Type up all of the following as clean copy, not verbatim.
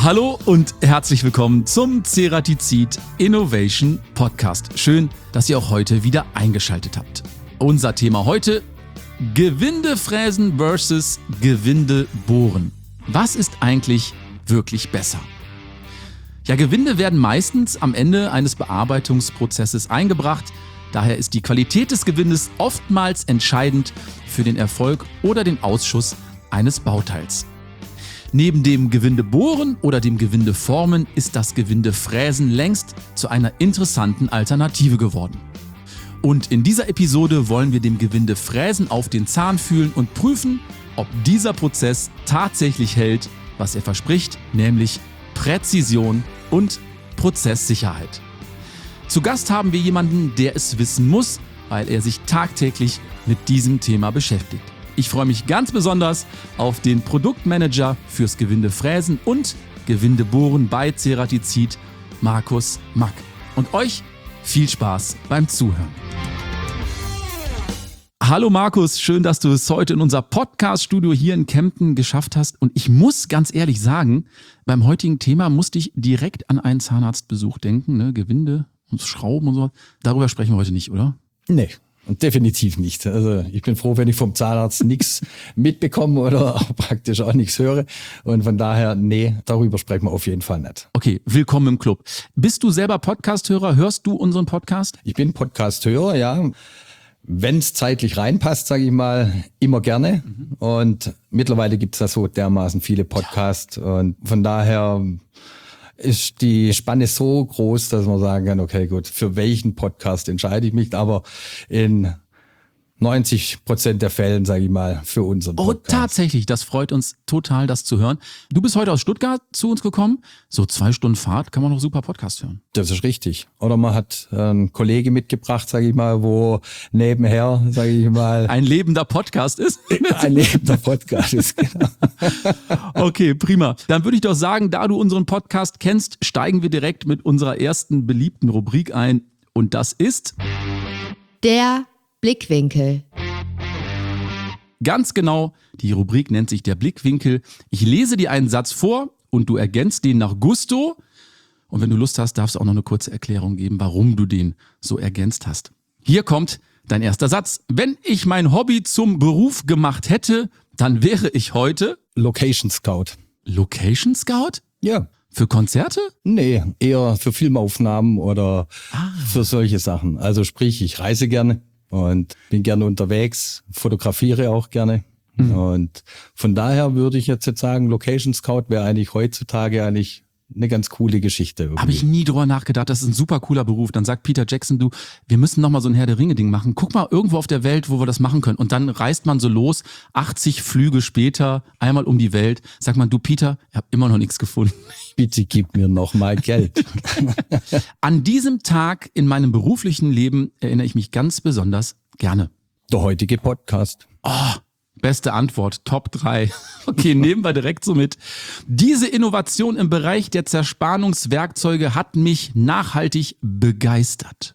Hallo und herzlich willkommen zum Ceratizid Innovation Podcast. Schön, dass ihr auch heute wieder eingeschaltet habt. Unser Thema heute: Gewindefräsen versus Gewindebohren. Was ist eigentlich wirklich besser? Ja, Gewinde werden meistens am Ende eines Bearbeitungsprozesses eingebracht. Daher ist die Qualität des Gewindes oftmals entscheidend für den Erfolg oder den Ausschuss eines Bauteils. Neben dem Gewindebohren oder dem Gewindeformen ist das Gewindefräsen längst zu einer interessanten Alternative geworden. Und in dieser Episode wollen wir dem Gewindefräsen auf den Zahn fühlen und prüfen, ob dieser Prozess tatsächlich hält, was er verspricht, nämlich Präzision und Prozesssicherheit. Zu Gast haben wir jemanden, der es wissen muss, weil er sich tagtäglich mit diesem Thema beschäftigt. Ich freue mich ganz besonders auf den Produktmanager fürs Gewindefräsen und Gewindebohren bei Ceratizid, Markus Mack. Und euch viel Spaß beim Zuhören. Hallo Markus, schön, dass du es heute in unser Podcast-Studio hier in Kempten geschafft hast. Und ich muss ganz ehrlich sagen, beim heutigen Thema musste ich direkt an einen Zahnarztbesuch denken, ne? Gewinde und Schrauben und so. Darüber sprechen wir heute nicht, oder? Nee. Und definitiv nicht. Also ich bin froh, wenn ich vom Zahnarzt nichts mitbekomme oder auch praktisch auch nichts höre. Und von daher, nee, darüber sprechen wir auf jeden Fall nicht. Okay, willkommen im Club. Bist du selber Podcast-Hörer? Hörst du unseren Podcast? Ich bin Podcast-Hörer, ja. Wenn es zeitlich reinpasst, sage ich mal, immer gerne. Und mittlerweile gibt es da so dermaßen viele Podcasts. Und von daher ist die Spanne so groß, dass man sagen kann, okay, gut, für welchen Podcast entscheide ich mich, aber in 90% der Fällen, sage ich mal, für unseren Podcast. Oh, tatsächlich, das freut uns total, das zu hören. Du bist heute aus Stuttgart zu uns gekommen. So 2 Stunden Fahrt kann man noch super Podcast hören. Das ist richtig. Oder man hat einen Kollege mitgebracht, sage ich mal, wo nebenher, sage ich mal, ein lebender Podcast ist. Ein lebender Podcast ist, genau. Okay, prima. Dann würde ich doch sagen, da du unseren Podcast kennst, steigen wir direkt mit unserer ersten beliebten Rubrik ein. Und das ist der Blickwinkel. Ganz genau, die Rubrik nennt sich der Blickwinkel. Ich lese dir einen Satz vor und du ergänzt den nach Gusto. Und wenn du Lust hast, darfst du auch noch eine kurze Erklärung geben, warum du den so ergänzt hast. Hier kommt dein erster Satz. Wenn ich mein Hobby zum Beruf gemacht hätte, dann wäre ich heute Location Scout. Location Scout? Ja. Für Konzerte? Nee, eher für Filmaufnahmen oder für solche Sachen. Also sprich, ich reise gerne und bin gerne unterwegs, fotografiere auch gerne. Und von daher würde ich jetzt sagen, Location Scout wäre eigentlich heutzutage eigentlich eine ganz coole Geschichte. Irgendwie. Habe ich nie drüber nachgedacht, das ist ein super cooler Beruf. Dann sagt Peter Jackson, du, wir müssen nochmal so ein Herr der Ringe-Ding machen. Guck mal irgendwo auf der Welt, wo wir das machen können. Und dann reist man so los, 80 Flüge später, einmal um die Welt. Sagt man, du Peter, ich habe immer noch nichts gefunden. Bitte gib mir noch mal Geld. An diesem Tag in meinem beruflichen Leben erinnere ich mich ganz besonders gerne. Der heutige Podcast. Oh, beste Antwort, Top 3. Okay, nehmen wir direkt so mit. Diese Innovation im Bereich der Zerspannungswerkzeuge hat mich nachhaltig begeistert.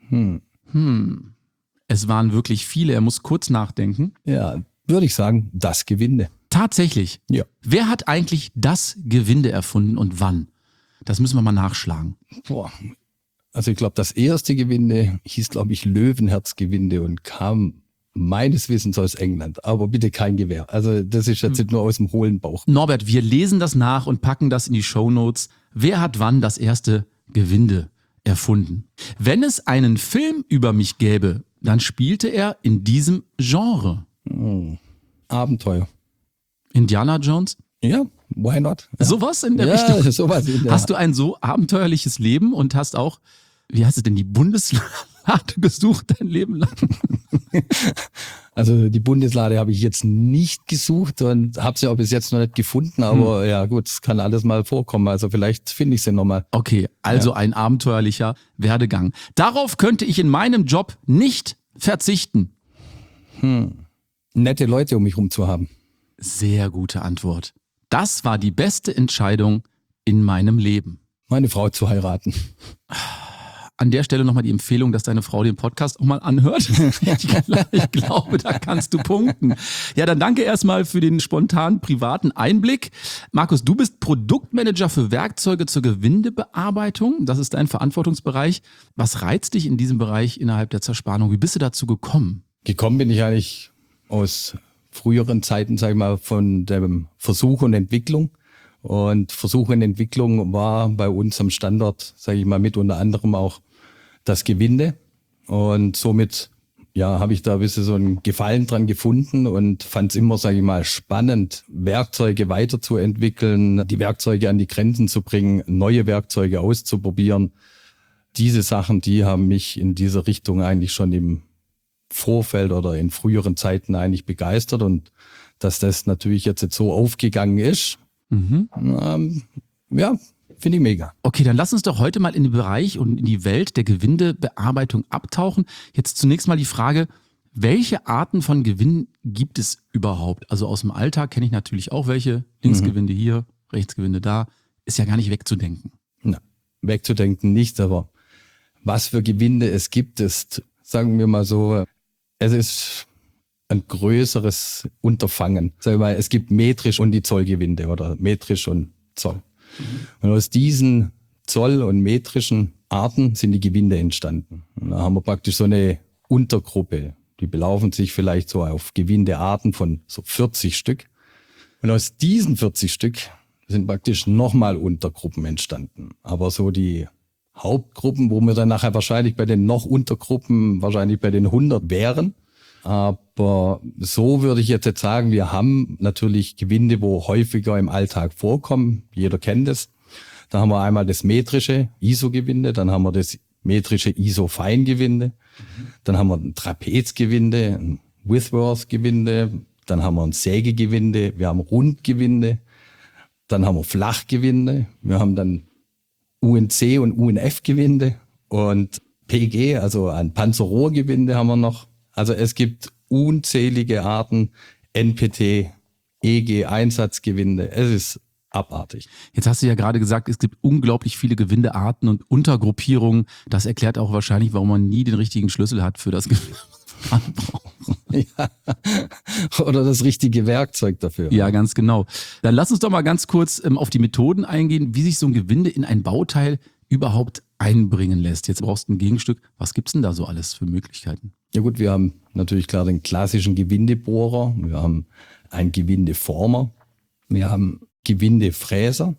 Es waren wirklich viele, er muss kurz nachdenken. Ja, würde ich sagen, das Gewinde. Tatsächlich. Ja. Wer hat eigentlich das Gewinde erfunden und wann? Das müssen wir mal nachschlagen. Boah. Also ich glaube, das erste Gewinde hieß, glaube ich, Löwenherzgewinde und kam meines Wissens aus England. Aber bitte kein Gewehr. Also das ist jetzt nicht nur aus dem hohlen Bauch. Norbert, wir lesen das nach und packen das in die Shownotes. Wer hat wann das erste Gewinde erfunden? Wenn es einen Film über mich gäbe, dann spielte er in diesem Genre. Abenteuer. Indiana Jones? Ja, why not? Ja. Sowas in der Richtung? Ja, sowas in der Hast du ein so abenteuerliches Leben und hast auch, wie heißt es denn, die Bundeslade gesucht dein Leben lang? Also die Bundeslade habe ich jetzt nicht gesucht und habe sie auch bis jetzt noch nicht gefunden, aber ja gut, es kann alles mal vorkommen, also vielleicht finde ich sie nochmal. Okay, also ein abenteuerlicher Werdegang. Darauf könnte ich in meinem Job nicht verzichten. Nette Leute um mich rum zu haben. Sehr gute Antwort. Das war die beste Entscheidung in meinem Leben. Meine Frau zu heiraten. An der Stelle nochmal die Empfehlung, dass deine Frau den Podcast auch mal anhört. Ich glaube, da kannst du punkten. Ja, dann danke erstmal für den spontanen privaten Einblick. Markus, du bist Produktmanager für Werkzeuge zur Gewindebearbeitung. Das ist dein Verantwortungsbereich. Was reizt dich in diesem Bereich innerhalb der Zerspannung? Wie bist du dazu gekommen? Gekommen bin ich eigentlich aus früheren Zeiten, sag ich mal, von dem Versuch und Entwicklung. Und Versuch und Entwicklung war bei uns am Standort, sage ich mal, mit unter anderem auch das Gewinde. Und somit habe ich da ein bisschen so einen Gefallen dran gefunden und fand es immer, sage ich mal, spannend, Werkzeuge weiterzuentwickeln, die Werkzeuge an die Grenzen zu bringen, neue Werkzeuge auszuprobieren. Diese Sachen, die haben mich in dieser Richtung eigentlich schon im Vorfeld oder in früheren Zeiten eigentlich begeistert. Und dass das natürlich jetzt so aufgegangen ist, finde ich mega. Okay, dann lass uns doch heute mal in den Bereich und in die Welt der Gewindebearbeitung abtauchen. Jetzt zunächst mal die Frage, welche Arten von Gewinnen gibt es überhaupt? Also aus dem Alltag kenne ich natürlich auch welche. Linksgewinde hier, Rechtsgewinde da. Ist ja gar nicht wegzudenken. Na, wegzudenken nicht, aber was für Gewinde es gibt, ist, sagen wir mal so, es ist ein größeres Unterfangen. Sagen wir mal, es gibt metrisch und die Zollgewinde oder metrisch und Zoll. Und aus diesen Zoll- und metrischen Arten sind die Gewinde entstanden. Und da haben wir praktisch so eine Untergruppe. Die belaufen sich vielleicht so auf Gewindearten von so 40 Stück. Und aus diesen 40 Stück sind praktisch nochmal Untergruppen entstanden. Aber so die Hauptgruppen, wo wir dann nachher wahrscheinlich bei den noch Untergruppen wahrscheinlich bei den 100 wären. Aber so würde ich jetzt sagen, wir haben natürlich Gewinde, wo häufiger im Alltag vorkommen. Jeder kennt es. Da haben wir einmal das metrische ISO-Gewinde, dann haben wir das metrische ISO-Feingewinde, dann haben wir ein Trapezgewinde, ein Whitworth-Gewinde, dann haben wir ein Sägegewinde, wir haben Rundgewinde, dann haben wir Flachgewinde, wir haben dann UNC und UNF-Gewinde und PG, also ein Panzerrohrgewinde haben wir noch. Also es gibt unzählige Arten, NPT, EG, Einsatzgewinde. Es ist abartig. Jetzt hast du ja gerade gesagt, es gibt unglaublich viele Gewindearten und Untergruppierungen. Das erklärt auch wahrscheinlich, warum man nie den richtigen Schlüssel hat für das Gewinde. Ja. Oder das richtige Werkzeug dafür. Ja, ganz genau. Dann lass uns doch mal ganz kurz auf die Methoden eingehen, wie sich so ein Gewinde in ein Bauteil überhaupt einbringen lässt. Jetzt brauchst du ein Gegenstück. Was gibt's denn da so alles für Möglichkeiten? Ja gut, wir haben natürlich klar den klassischen Gewindebohrer, wir haben einen Gewindeformer, wir haben Gewindefräser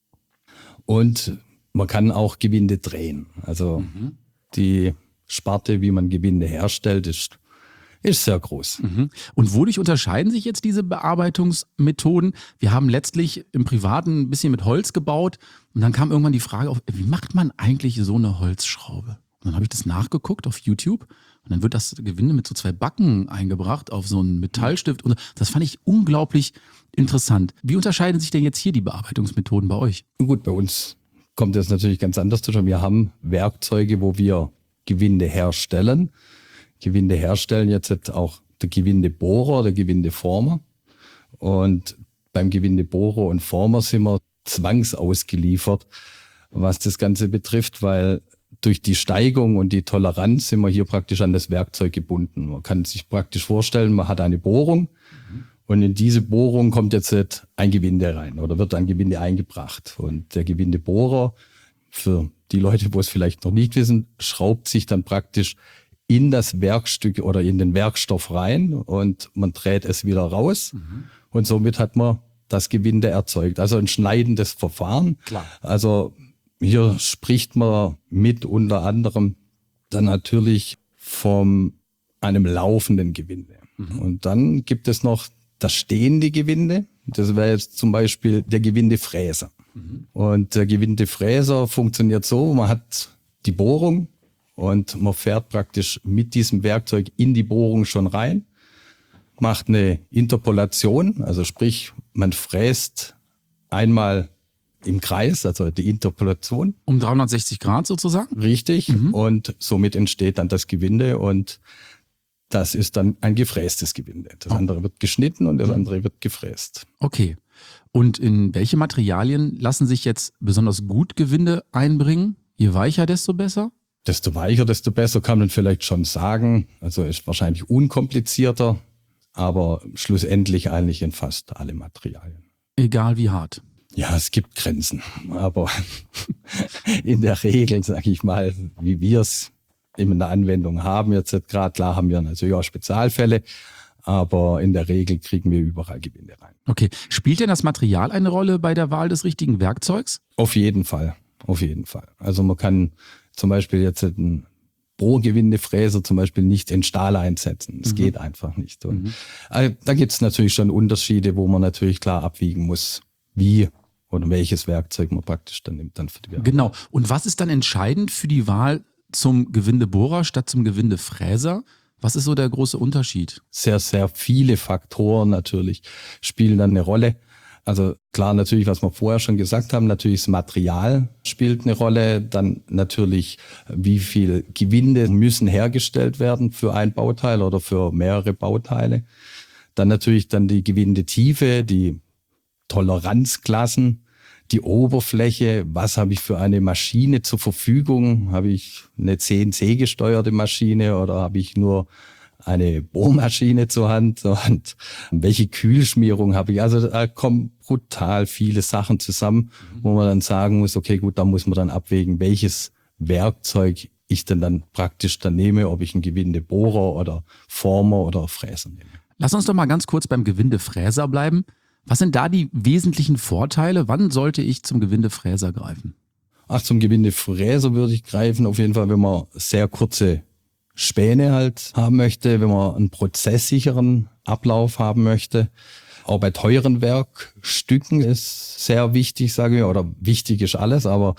und man kann auch Gewinde drehen. Also die Sparte, wie man Gewinde herstellt, ist sehr groß. Und wodurch unterscheiden sich jetzt diese Bearbeitungsmethoden? Wir haben letztlich im Privaten ein bisschen mit Holz gebaut und dann kam irgendwann die Frage auf, wie macht man eigentlich so eine Holzschraube? Und dann habe ich das nachgeguckt auf YouTube und dann wird das Gewinde mit so 2 Backen eingebracht auf so einen Metallstift. Und das fand ich unglaublich interessant. Wie unterscheiden sich denn jetzt hier die Bearbeitungsmethoden bei euch? Gut, bei uns kommt das natürlich ganz anders zustande. Wir haben Werkzeuge, wo wir Gewinde herstellen. Gewinde herstellen jetzt auch der Gewindebohrer, der Gewindeformer. Und beim Gewindebohrer und Former sind wir zwangsausgeliefert, was das Ganze betrifft, weil durch die Steigung und die Toleranz sind wir hier praktisch an das Werkzeug gebunden. Man kann sich praktisch vorstellen, man hat eine Bohrung und in diese Bohrung kommt jetzt ein Gewinde rein oder wird ein Gewinde eingebracht. Und der Gewindebohrer, für die Leute, wo es vielleicht noch nicht wissen, schraubt sich dann praktisch in das Werkstück oder in den Werkstoff rein und man dreht es wieder raus und somit hat man das Gewinde erzeugt. Also ein schneidendes Verfahren. Klar. Also hier spricht man mit unter anderem dann natürlich von einem laufenden Gewinde. Und dann gibt es noch das stehende Gewinde. Das wäre jetzt zum Beispiel der Gewindefräser. Und der Gewindefräser funktioniert so, man hat die Bohrung und man fährt praktisch mit diesem Werkzeug in die Bohrung schon rein, macht eine Interpolation, also sprich, man fräst einmal im Kreis, also die Interpolation. Um 360 Grad sozusagen? Richtig. Und somit entsteht dann das Gewinde und das ist dann ein gefrästes Gewinde. Das andere wird geschnitten und das andere wird gefräst. Okay. Und in welche Materialien lassen sich jetzt besonders gut Gewinde einbringen? Je weicher, desto besser? Desto weicher, desto besser, kann man vielleicht schon sagen. Also ist wahrscheinlich unkomplizierter, aber schlussendlich eigentlich in fast alle Materialien. Egal wie hart. Ja, es gibt Grenzen, aber in der Regel, sage ich mal, wie wir es in der Anwendung haben, jetzt gerade, klar haben wir natürlich auch Spezialfälle, aber in der Regel kriegen wir überall Gewinde rein. Okay. Spielt denn das Material eine Rolle bei der Wahl des richtigen Werkzeugs? Auf jeden Fall, auf jeden Fall. Also man kann zum Beispiel jetzt einen Bohrgewindefräser zum Beispiel nicht in Stahl einsetzen. Das geht einfach nicht. Und da gibt es natürlich schon Unterschiede, wo man natürlich klar abwiegen muss, wie oder welches Werkzeug man praktisch dann nimmt dann für die Bearbeitung. Genau. Und was ist dann entscheidend für die Wahl zum Gewindebohrer statt zum Gewindefräser? Was ist so der große Unterschied? Sehr, sehr viele Faktoren natürlich spielen dann eine Rolle. Also klar, natürlich, was wir vorher schon gesagt haben, natürlich das Material spielt eine Rolle. Dann natürlich, wie viel Gewinde müssen hergestellt werden für ein Bauteil oder für mehrere Bauteile. Dann natürlich dann die Gewindetiefe, die Toleranzklassen, die Oberfläche, was habe ich für eine Maschine zur Verfügung? Habe ich eine CNC-gesteuerte Maschine oder habe ich nur eine Bohrmaschine zur Hand? Und welche Kühlschmierung habe ich? Also da kommen brutal viele Sachen zusammen, wo man dann sagen muss, okay, gut, da muss man dann abwägen, welches Werkzeug ich denn dann praktisch dann nehme, ob ich einen Gewindebohrer oder Former oder Fräser nehme. Lass uns doch mal ganz kurz beim Gewindefräser bleiben. Was sind da die wesentlichen Vorteile? Wann sollte ich zum Gewindefräser greifen? Zum Gewindefräser würde ich greifen, auf jeden Fall, wenn man sehr kurze Späne halt haben möchte, wenn man einen prozesssicheren Ablauf haben möchte. Auch bei teuren Werkstücken ist sehr wichtig, sage ich, oder wichtig ist alles, aber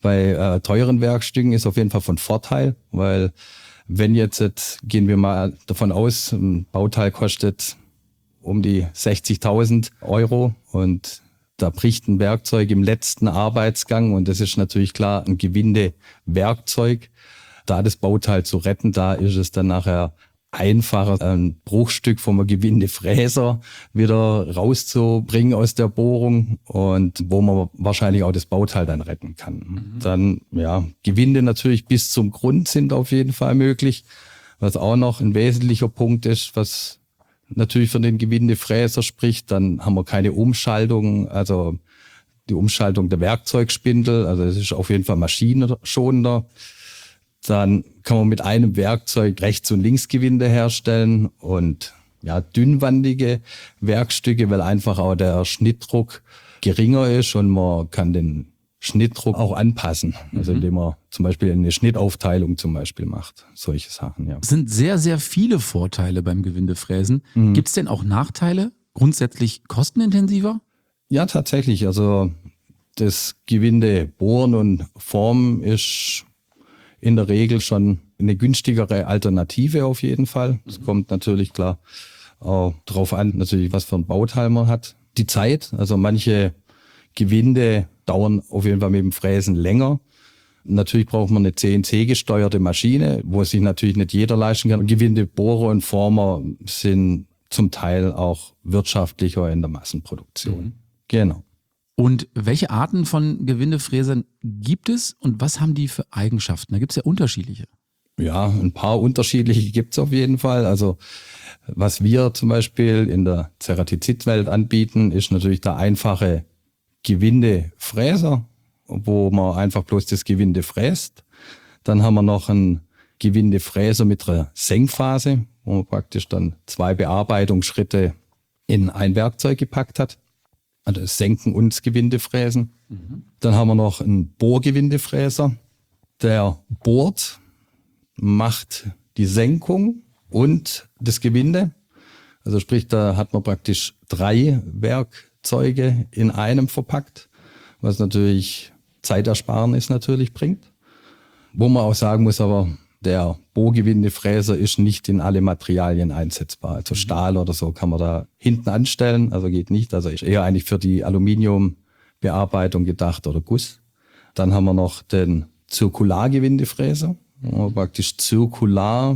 bei teuren Werkstücken ist auf jeden Fall von Vorteil, weil wenn jetzt gehen wir mal davon aus, ein Bauteil kostet um die 60.000 € und da bricht ein Werkzeug im letzten Arbeitsgang und das ist natürlich klar ein Gewindewerkzeug. Da das Bauteil zu retten, da ist es dann nachher einfacher, ein Bruchstück vom Gewindefräser wieder rauszubringen aus der Bohrung und wo man wahrscheinlich auch das Bauteil dann retten kann. Dann, ja, Gewinde natürlich bis zum Grund sind auf jeden Fall möglich. Was auch noch ein wesentlicher Punkt ist, was natürlich für den Gewindefräser spricht, dann haben wir keine Umschaltung, also die Umschaltung der Werkzeugspindel, also es ist auf jeden Fall maschinenschonender. Dann kann man mit einem Werkzeug Rechts- und Linksgewinde herstellen und ja, dünnwandige Werkstücke, weil einfach auch der Schnittdruck geringer ist und man kann den Schnittdruck auch anpassen, also indem man zum Beispiel eine Schnittaufteilung zum Beispiel macht, solche Sachen, ja. Es sind sehr, sehr viele Vorteile beim Gewindefräsen. Gibt es denn auch Nachteile? Grundsätzlich kostenintensiver? Ja, tatsächlich, also das Gewinde bohren und formen ist in der Regel schon eine günstigere Alternative auf jeden Fall. Es kommt natürlich klar auch drauf an, natürlich was für ein Bauteil man hat. Die Zeit, also manche Gewinde dauern auf jeden Fall mit dem Fräsen länger. Natürlich braucht man eine CNC-gesteuerte Maschine, wo sich natürlich nicht jeder leisten kann. Gewindebohrer und Former sind zum Teil auch wirtschaftlicher in der Massenproduktion. Genau. Und welche Arten von Gewindefräsern gibt es und was haben die für Eigenschaften? Da gibt es ja unterschiedliche. Ja, ein paar unterschiedliche gibt's auf jeden Fall. Also was wir zum Beispiel in der Ceratizid-Welt anbieten, ist natürlich der einfache Gewindefräser, wo man einfach bloß das Gewinde fräst. Dann haben wir noch einen Gewindefräser mit einer Senkphase, wo man praktisch dann 2 Bearbeitungsschritte in ein Werkzeug gepackt hat. Also das Senken und das Gewindefräsen. Dann haben wir noch einen Bohrgewindefräser, der bohrt, macht die Senkung und das Gewinde. Also sprich, da hat man praktisch 3 Werkzeuge in einem verpackt, was natürlich Zeitersparnis natürlich bringt. Wo man auch sagen muss, aber der Bohrgewindefräser ist nicht in alle Materialien einsetzbar. Also Stahl oder so kann man da hinten anstellen, also geht nicht. Also ist eher eigentlich für die Aluminiumbearbeitung gedacht oder Guss. Dann haben wir noch den Zirkulargewindefräser, wo man praktisch zirkular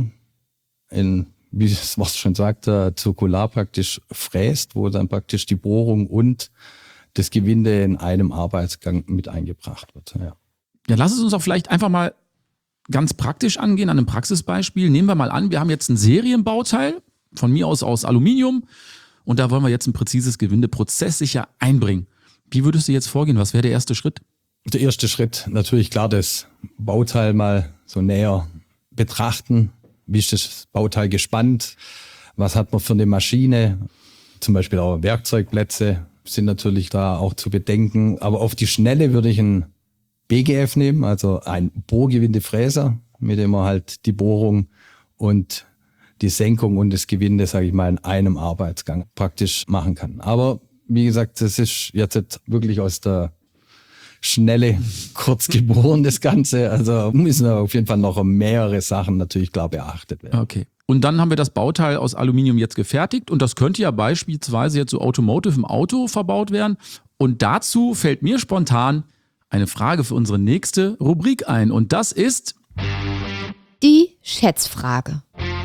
wie das Wort schon sagt, zirkular praktisch fräst, wo dann praktisch die Bohrung und das Gewinde in einem Arbeitsgang mit eingebracht wird. Ja. Ja, lass es uns doch vielleicht einfach mal ganz praktisch angehen an einem Praxisbeispiel. Nehmen wir mal an, wir haben jetzt ein Serienbauteil, von mir aus Aluminium, und da wollen wir jetzt ein präzises Gewinde prozesssicher einbringen. Wie würdest du jetzt vorgehen? Was wäre der erste Schritt? Der erste Schritt, natürlich klar, das Bauteil mal so näher betrachten. Wie ist das Bauteil gespannt? Was hat man für eine Maschine? Zum Beispiel auch Werkzeugplätze sind natürlich da auch zu bedenken. Aber auf die Schnelle würde ich ein BGF nehmen, also ein Bohrgewindefräser, mit dem man halt die Bohrung und die Senkung und das Gewinde, sage ich mal, in einem Arbeitsgang praktisch machen kann. Aber wie gesagt, das ist jetzt wirklich aus der Schnelle kurz geboren, das Ganze. Also müssen auf jeden Fall noch mehrere Sachen natürlich klar beachtet werden. Okay. Und dann haben wir das Bauteil aus Aluminium jetzt gefertigt und das könnte ja beispielsweise jetzt so Automotive im Auto verbaut werden. Und dazu fällt mir spontan eine Frage für unsere nächste Rubrik ein und das ist Die Schätzfrage.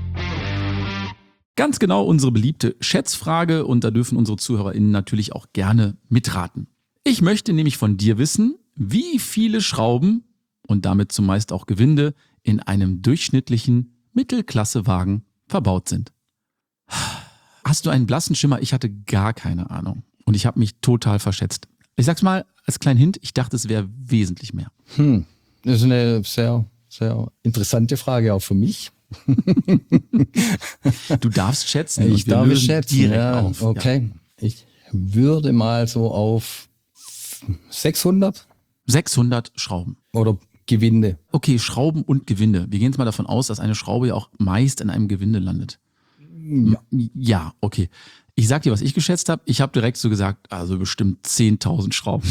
ganz genau unsere beliebte Schätzfrage und da dürfen unsere ZuhörerInnen natürlich auch gerne mitraten. Ich möchte nämlich von dir wissen, wie viele Schrauben und damit zumeist auch Gewinde in einem durchschnittlichen Mittelklassewagen verbaut sind. Hast du einen blassen Schimmer? Ich hatte gar keine Ahnung und ich habe mich total verschätzt. Ich sag's mal als kleinen Hint, ich dachte, es wäre wesentlich mehr. Das ist eine sehr, sehr interessante Frage auch für mich. Du darfst schätzen. Ich darf schätzen, direkt ja, auf. okay. Ja. Ich würde mal so auf 600 600 Schrauben. oder Gewinde. Okay, Schrauben und Gewinde. Wir gehen jetzt mal davon aus, dass eine Schraube ja auch meist in einem Gewinde landet. Ja, okay. Ich sag dir, was ich geschätzt habe. Ich habe direkt so gesagt, also bestimmt 10.000 Schrauben.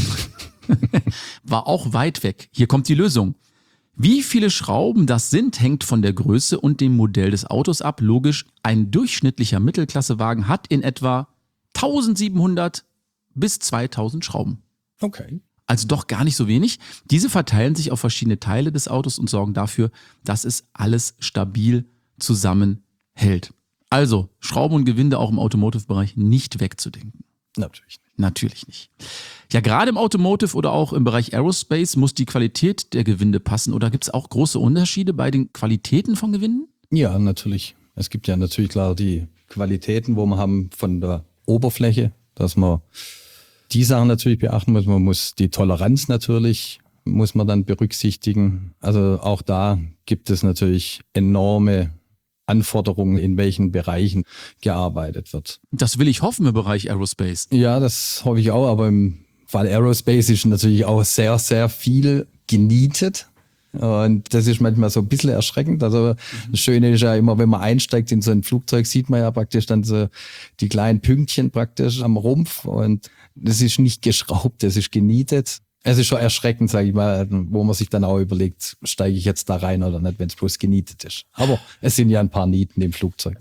War auch weit weg. Hier kommt die Lösung. Wie viele Schrauben das sind, hängt von der Größe und dem Modell des Autos ab. Logisch, ein durchschnittlicher Mittelklassewagen hat in etwa 1700 bis 2000 Schrauben. Okay. Also doch gar nicht so wenig. Diese verteilen sich auf verschiedene Teile des Autos und sorgen dafür, dass es alles stabil zusammenhält. Also Schrauben und Gewinde auch im Automotive-Bereich nicht wegzudenken. Natürlich nicht. Natürlich nicht. Ja, gerade im Automotive oder auch im Bereich Aerospace muss die Qualität der Gewinde passen. Oder gibt es auch große Unterschiede bei den Qualitäten von Gewinden? Ja, natürlich. Es gibt ja natürlich klar die Qualitäten, wo man haben von der Oberfläche, dass man die Sachen natürlich beachten muss. Man muss die Toleranz natürlich, muss man dann berücksichtigen. Also auch da gibt es natürlich enorme Anforderungen, in welchen Bereichen gearbeitet wird. Das will ich hoffen im Bereich Aerospace. Ja, das hoffe ich auch, aber im Fall Aerospace ist natürlich auch sehr, sehr viel genietet. Und das ist manchmal so ein bisschen erschreckend. Also das Schöne ist ja immer, wenn man einsteigt in so ein Flugzeug, sieht man ja praktisch dann so die kleinen Pünktchen praktisch am Rumpf und das ist nicht geschraubt, das ist genietet. Es ist schon erschreckend, sage ich mal, wo man sich dann auch überlegt, steige ich jetzt da rein oder nicht, wenn es bloß genietet ist. Aber es sind ja ein paar Nieten im Flugzeug.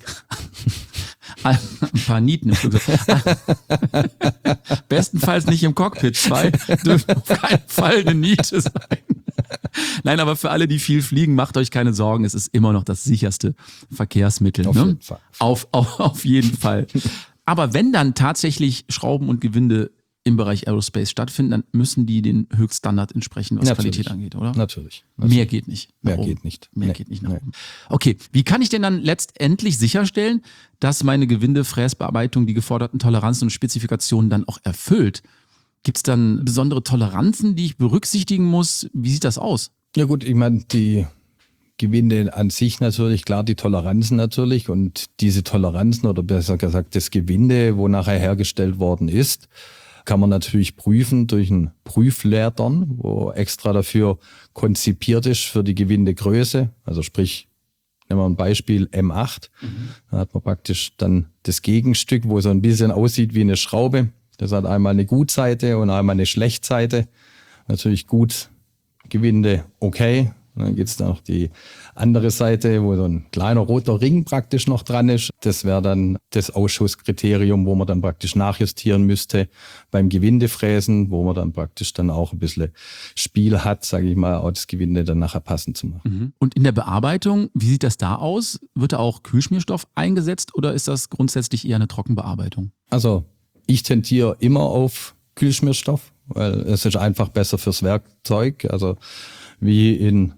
Ein paar Nieten im Flugzeug. Bestenfalls nicht im Cockpit. 2 dürfen auf keinen Fall eine Niete sein. Nein, aber für alle, die viel fliegen, macht euch keine Sorgen. Es ist immer noch das sicherste Verkehrsmittel. Auf jeden Fall. Auf jeden Fall. Aber wenn dann tatsächlich Schrauben und Gewinde im Bereich Aerospace stattfinden, dann müssen die den Höchststandard entsprechen, was Natürlich. Qualität angeht, oder? Natürlich. Mehr geht nicht. Mehr geht nicht. Mehr Nee. geht nicht nach Nee. oben. Okay, wie kann ich denn dann letztendlich sicherstellen, dass meine Gewindefräsbearbeitung die geforderten Toleranzen und Spezifikationen dann auch erfüllt? Gibt es dann besondere Toleranzen, die ich berücksichtigen muss? Wie sieht das aus? Ja gut, ich meine, die Gewinde an sich natürlich, klar, die Toleranzen natürlich und diese Toleranzen oder besser gesagt das Gewinde, wo nachher hergestellt worden ist, kann man natürlich prüfen durch einen Prüflehrern, wo extra dafür konzipiert ist für die Gewindegröße. Also sprich, nehmen wir ein Beispiel M8. Da hat man praktisch dann das Gegenstück, wo so ein bisschen aussieht wie eine Schraube. Das hat einmal eine Gutseite und einmal eine Schlechtseite. Natürlich gut, Gewinde okay. Und dann gibt's da noch die andere Seite, wo so ein kleiner roter Ring praktisch noch dran ist. Das wäre dann das Ausschusskriterium, wo man dann praktisch nachjustieren müsste beim Gewindefräsen, wo man dann praktisch dann auch ein bisschen Spiel hat, sage ich mal, auch das Gewinde dann nachher passend zu machen. Und in der Bearbeitung, wie sieht das da aus? Wird da auch Kühlschmierstoff eingesetzt oder ist das grundsätzlich eher eine Trockenbearbeitung? Also ich tendiere immer auf Kühlschmierstoff, weil es ist einfach besser fürs Werkzeug. Also wie in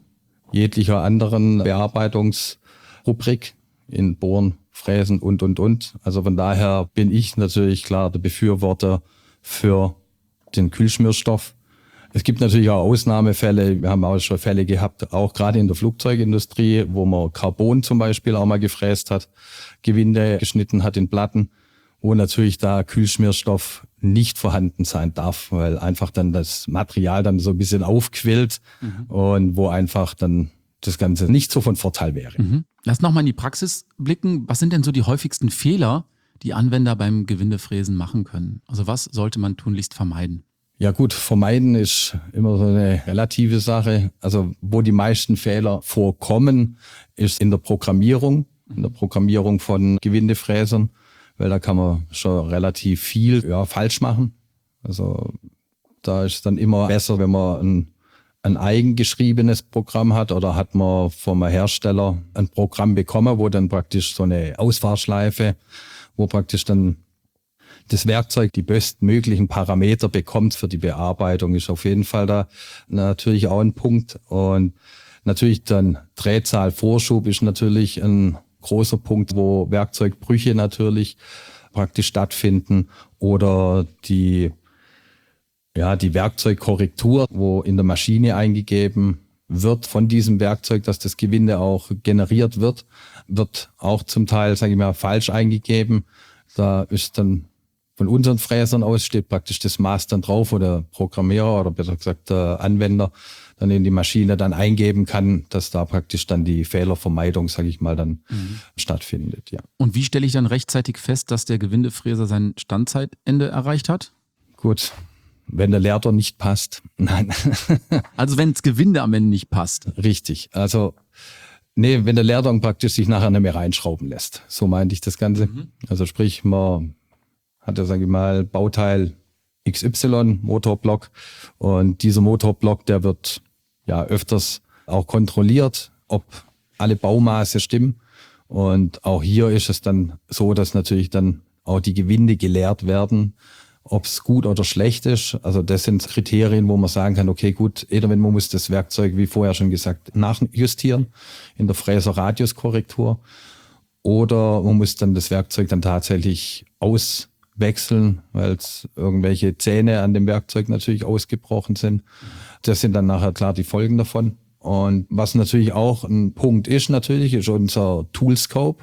jeglicher anderen Bearbeitungsrubrik in Bohren, Fräsen und. Also von daher bin ich natürlich klar der Befürworter für den Kühlschmierstoff. Es gibt natürlich auch Ausnahmefälle. Wir haben auch schon Fälle gehabt, auch gerade in der Flugzeugindustrie, wo man Carbon zum Beispiel auch mal gefräst hat, Gewinde geschnitten hat in Platten, wo natürlich da Kühlschmierstoff nicht vorhanden sein darf, weil einfach dann das Material dann so ein bisschen aufquillt und wo einfach dann das Ganze nicht so von Vorteil wäre. Mhm. Lass nochmal in die Praxis blicken. Was sind denn so die häufigsten Fehler, die Anwender beim Gewindefräsen machen können? Also was sollte man tunlichst vermeiden? Ja gut, vermeiden ist immer so eine relative Sache. Also wo die meisten Fehler vorkommen, ist in der Programmierung von Gewindefräsern, weil da kann man schon relativ viel falsch machen. Also da ist es dann immer besser, wenn man ein eigengeschriebenes Programm hat oder hat man vom Hersteller ein Programm bekommen, wo dann praktisch so eine Ausfahrschleife, wo praktisch dann das Werkzeug die bestmöglichen Parameter bekommt für die Bearbeitung, ist auf jeden Fall da natürlich auch ein Punkt. Und natürlich dann Drehzahlvorschub ist natürlich ein großer Punkt, wo Werkzeugbrüche natürlich praktisch stattfinden oder die Werkzeugkorrektur, wo in der Maschine eingegeben wird von diesem Werkzeug, dass das Gewinde auch generiert wird auch zum Teil, sage ich mal, falsch eingegeben. Da ist dann von unseren Fräsern aus steht praktisch das Maß dann drauf, wo der Programmierer oder besser gesagt der Anwender dann in die Maschine dann eingeben kann, dass da praktisch dann die Fehlervermeidung, sage ich mal, dann stattfindet. Ja. Und wie stelle ich dann rechtzeitig fest, dass der Gewindefräser sein Standzeitende erreicht hat? Gut, wenn der Leerter nicht passt. Nein. Also wenn das Gewinde am Ende nicht passt. Richtig. Also wenn der Leertang praktisch sich nachher nicht mehr reinschrauben lässt. So meinte ich das Ganze. Also sprich, man hat ja, sage ich mal, Bauteil XY, Motorblock. Und dieser Motorblock, der wird ja öfters auch kontrolliert, ob alle Baumaße stimmen. Und auch hier ist es dann so, dass natürlich dann auch die Gewinde geleert werden, ob es gut oder schlecht ist. Also das sind Kriterien, wo man sagen kann, okay, gut, entweder man muss das Werkzeug, wie vorher schon gesagt, nachjustieren in der Fräser-Radius-Korrektur oder man muss dann das Werkzeug dann tatsächlich auswechseln, weil es irgendwelche Zähne an dem Werkzeug natürlich ausgebrochen sind. Das sind dann nachher klar die Folgen davon. Und was natürlich auch ein Punkt ist natürlich, ist unser Toolscope,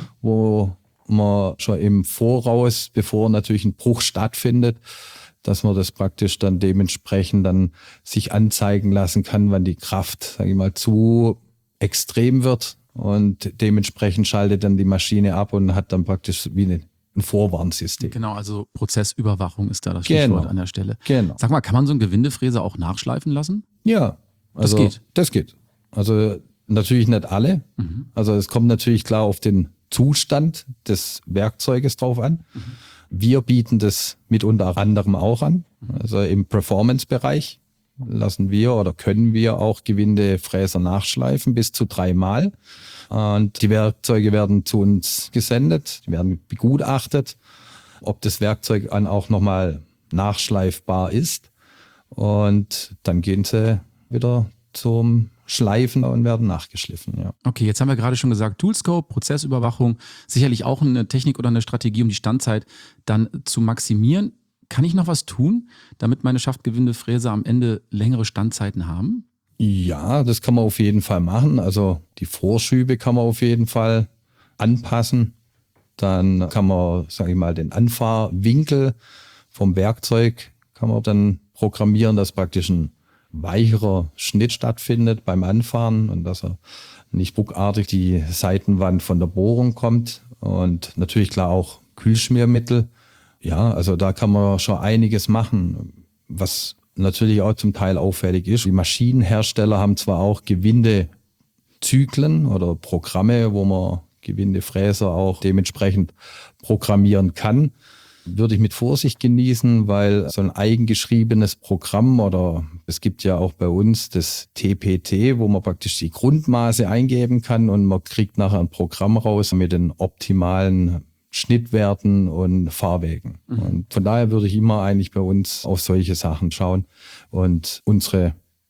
wo man schon im Voraus, bevor natürlich ein Bruch stattfindet, dass man das praktisch dann dementsprechend dann sich anzeigen lassen kann, wann die Kraft, sage ich mal, zu extrem wird und dementsprechend schaltet dann die Maschine ab und hat dann praktisch wie ein Vorwarnsystem. Genau, also Prozessüberwachung ist da das Stichwort an der Stelle. Genau. Sag mal, kann man so einen Gewindefräser auch nachschleifen lassen? Ja, also das geht. Also natürlich nicht alle. Also es kommt natürlich klar auf den Zustand des Werkzeuges drauf an. Wir bieten das mit unter anderem auch an. Also im Performance-Bereich lassen wir oder können wir auch Gewindefräser nachschleifen bis zu 3 Mal. Und die Werkzeuge werden zu uns gesendet, die werden begutachtet, ob das Werkzeug dann auch nochmal nachschleifbar ist. Und dann gehen sie wieder zum Schleifen und werden nachgeschliffen. Ja. Okay, jetzt haben wir gerade schon gesagt, Toolscope, Prozessüberwachung, sicherlich auch eine Technik oder eine Strategie, um die Standzeit dann zu maximieren. Kann ich noch was tun, damit meine Schaftgewindefräser am Ende längere Standzeiten haben? Ja, das kann man auf jeden Fall machen. Also die Vorschübe kann man auf jeden Fall anpassen. Dann kann man, sage ich mal, den Anfahrwinkel vom Werkzeug kann man dann programmieren, dass praktisch ein weicherer Schnitt stattfindet beim Anfahren und dass er nicht ruckartig die Seitenwand von der Bohrung kommt. Und natürlich klar auch Kühlschmiermittel. Ja, also da kann man schon einiges machen, was natürlich auch zum Teil auffällig ist. Die Maschinenhersteller haben zwar auch Gewindezyklen oder Programme, wo man Gewindefräser auch dementsprechend programmieren kann. Würde ich mit Vorsicht genießen, weil so ein eigengeschriebenes Programm oder es gibt ja auch bei uns das TPT, wo man praktisch die Grundmaße eingeben kann und man kriegt nachher ein Programm raus mit den optimalen Schnittwerten und Fahrwegen. Und von daher würde ich immer eigentlich bei uns auf solche Sachen schauen und unsere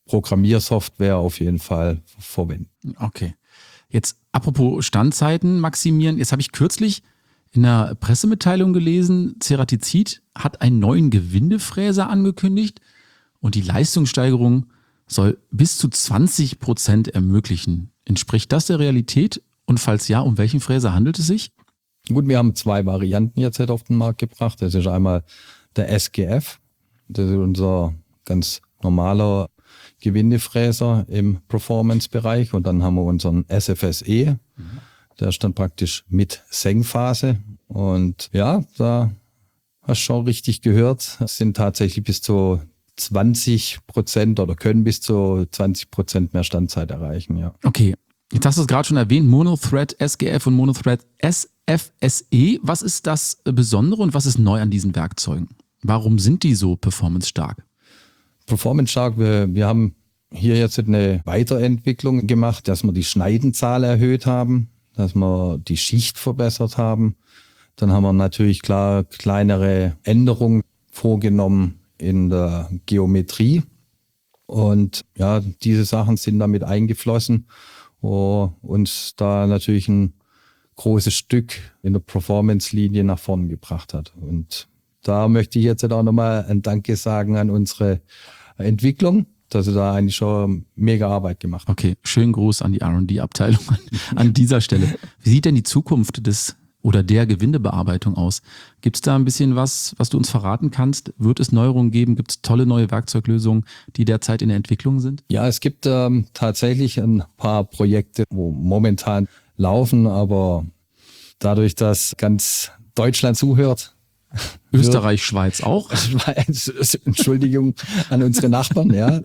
Programmiersoftware auf jeden Fall verwenden. Okay. Jetzt apropos Standzeiten maximieren. Jetzt habe ich kürzlich in einer Pressemitteilung gelesen, Ceratizid hat einen neuen Gewindefräser angekündigt und die Leistungssteigerung soll bis zu 20% ermöglichen. Entspricht das der Realität? Und falls ja, um welchen Fräser handelt es sich? Gut, wir haben 2 Varianten jetzt auf den Markt gebracht. Das ist einmal der SGF. Das ist unser ganz normaler Gewindefräser im Performance-Bereich. Und dann haben wir unseren SFSE. Der ist dann praktisch mit Senkphase. Und ja, da hast du schon richtig gehört. Es sind tatsächlich bis zu 20% oder können bis zu 20% mehr Standzeit erreichen. Ja. Okay, jetzt hast du es gerade schon erwähnt, Monothread SGF und Monothread SFSE. Was ist das Besondere und was ist neu an diesen Werkzeugen? Warum sind die so performance-stark? Performance-stark, wir haben hier jetzt eine Weiterentwicklung gemacht, dass wir die Schneidenzahl erhöht haben, dass wir die Schicht verbessert haben. Dann haben wir natürlich klar kleinere Änderungen vorgenommen in der Geometrie. Und ja, diese Sachen sind damit eingeflossen, wo uns da natürlich ein großes Stück in der Performance-Linie nach vorne gebracht hat. Und da möchte ich jetzt auch nochmal ein Danke sagen an unsere Entwicklung, dass sie da eigentlich schon mega Arbeit gemacht haben. Okay, schönen Gruß an die R&D-Abteilung an dieser Stelle. Wie sieht denn die Zukunft der Gewindebearbeitung aus? Gibt es da ein bisschen was du uns verraten kannst? Wird es Neuerungen geben? Gibt es tolle neue Werkzeuglösungen, die derzeit in der Entwicklung sind? Ja, es gibt tatsächlich ein paar Projekte, wo momentan laufen, aber dadurch, dass ganz Deutschland zuhört, Österreich, Schweiz auch? Entschuldigung an unsere Nachbarn, ja.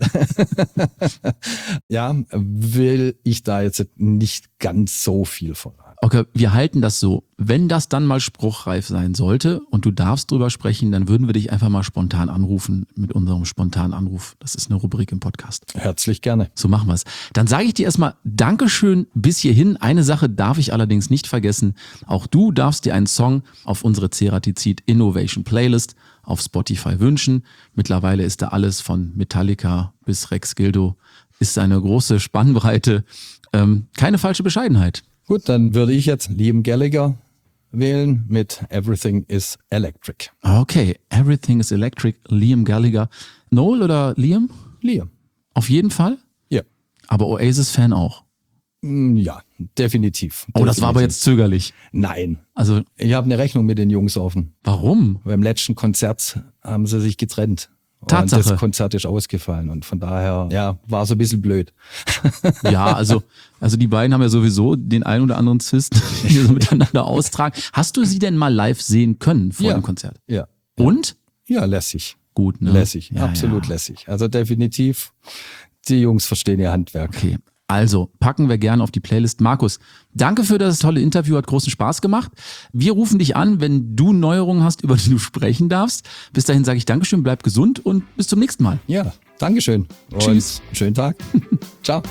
Ja, will ich da jetzt nicht ganz so viel verraten. Okay, wir halten das so. Wenn das dann mal spruchreif sein sollte und du darfst drüber sprechen, dann würden wir dich einfach mal spontan anrufen mit unserem spontanen Anruf. Das ist eine Rubrik im Podcast. Herzlich gerne. So machen wir es. Dann sage ich dir erstmal Dankeschön bis hierhin. Eine Sache darf ich allerdings nicht vergessen. Auch du darfst dir einen Song auf unsere Ceratizid Innovation Playlist auf Spotify wünschen. Mittlerweile ist da alles von Metallica bis Rex Gildo. Ist eine große Spannbreite. Keine falsche Bescheidenheit. Gut, dann würde ich jetzt Liam Gallagher wählen mit Everything is Electric. Okay, Everything is Electric, Liam Gallagher. Noel oder Liam? Liam. Auf jeden Fall? Ja. Aber Oasis-Fan auch? Ja, definitiv. Oh, das war aber jetzt zögerlich. Nein. Also, ich habe eine Rechnung mit den Jungs offen. Warum? Beim letzten Konzert haben sie sich getrennt. Tatsache. Und das Konzert ist ausgefallen und von daher, ja, war so ein bisschen blöd. Ja, also die beiden haben ja sowieso den einen oder anderen Zwist, die sie so miteinander austragen. Hast du sie denn mal live sehen können vor dem Konzert? Ja. Und? Ja, lässig. Gut, ne? Lässig, Ja, absolut lässig. Also definitiv, die Jungs verstehen ihr Handwerk. Okay. Also, packen wir gerne auf die Playlist. Markus, danke für das tolle Interview, hat großen Spaß gemacht. Wir rufen dich an, wenn du Neuerungen hast, über die du sprechen darfst. Bis dahin sage ich Dankeschön, bleib gesund und bis zum nächsten Mal. Ja, Dankeschön. Und Tschüss. Schönen Tag. Ciao.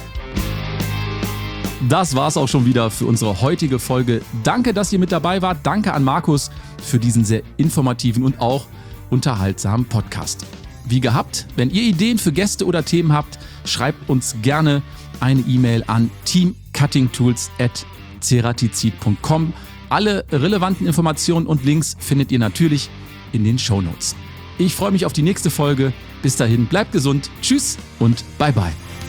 Das war's auch schon wieder für unsere heutige Folge. Danke, dass ihr mit dabei wart. Danke an Markus für diesen sehr informativen und auch unterhaltsamen Podcast. Wie gehabt, wenn ihr Ideen für Gäste oder Themen habt, schreibt uns gerne eine E-Mail an teamcuttingtools@ceratizid.com. Alle relevanten Informationen und Links findet ihr natürlich in den Shownotes. Ich freue mich auf die nächste Folge. Bis dahin, bleibt gesund. Tschüss und bye bye.